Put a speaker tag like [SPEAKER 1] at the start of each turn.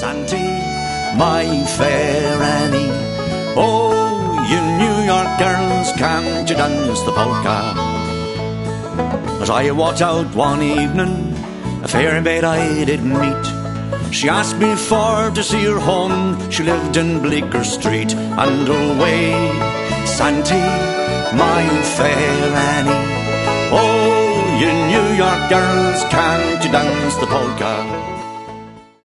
[SPEAKER 1] Santy, my fair Annie. Oh, you New York girls, can't you dance the polka? As I walked out one evening, a fair maid I did meet. She asked me for to see her home. She lived in Bleecker Street. And away, Santy, my fair Annie. Oh, you New York girls, can't you dance the polka?